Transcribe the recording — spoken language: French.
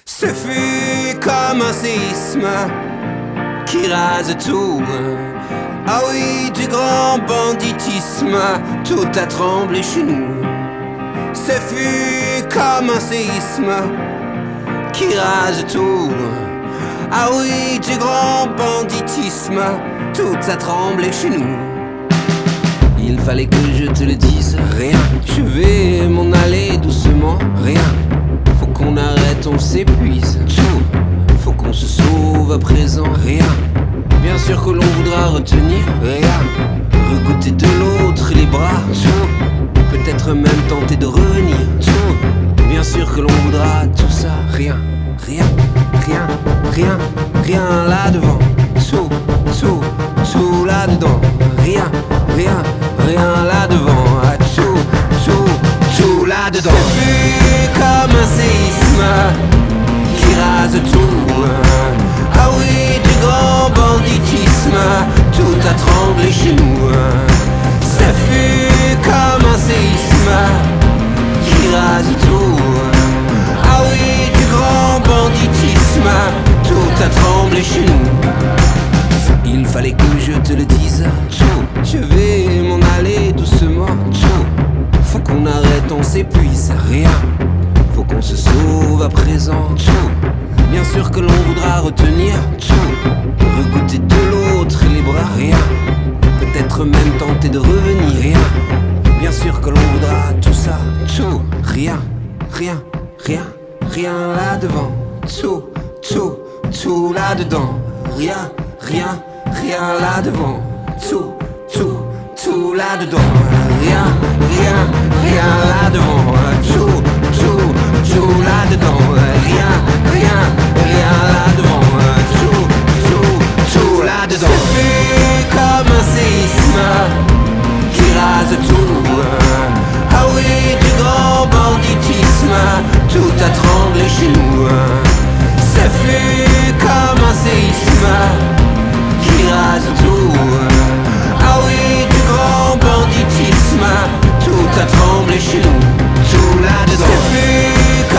Ce fut comme un séisme qui rase tout. Ah oui, du grand banditisme, tout a tremblé chez nous. Ce fut comme un séisme qui rase tout. Ah oui, du grand banditisme, tout a tremblé chez nous. Il fallait que je te le dise, rien. Je vais m'en aller doucement, rien. Faut qu'on arrête, on s'épuise, tout. Faut qu'on se sauve à présent, rien. Bien sûr que l'on voudra retenir, rien. Regoûter de l'autre les bras, tout. Peut-être même tenter de revenir, tout. Bien sûr que l'on voudra tout ça, rien. Rien, rien, rien, rien là-devant. Tout, tout, tout là-dedans. Rien, rien, rien là-devant. Tout, tout, tout là-dedans. Ce fut comme un séisme qui rase tout. Ah oui, du grand banditisme, tout a tremblé chez nous. Ce fut comme un séisme qui rase tout. Ah oui, du grand banditisme, tout a tremblé chez nous. Il fallait que je te le dise, tout. Je vais m'en aller doucement, tout. Faut qu'on arrête, on s'épuise, rien. Faut qu'on se sauve à présent, tout. Bien sûr que l'on voudra retenir, tout. Regoûter de l'autre les bras, rien. Peut-être même tenter de revenir, rien. Bien sûr que l'on voudra tout ça, tout. Rien, rien, rien, rien là-devant. Tout, tout, tout là-dedans. Rien, rien, rien là-devant. Tout, tout, tout là-dedans. Rien, rien, rien là-devant. Tout, tout, tout là-dedans. Rien, rien, rien là-devant. Tout, tout, tout là-dedans. Ce fut comme un séisme qui rase tout. Ah oui, du grand banditisme, tout a tremblé chez nous. Ce fut comme un séisme qui rase tout. Ah oui, du grand banditisme, tout a tremblé chez nous. Tout là-dedans. Ce fut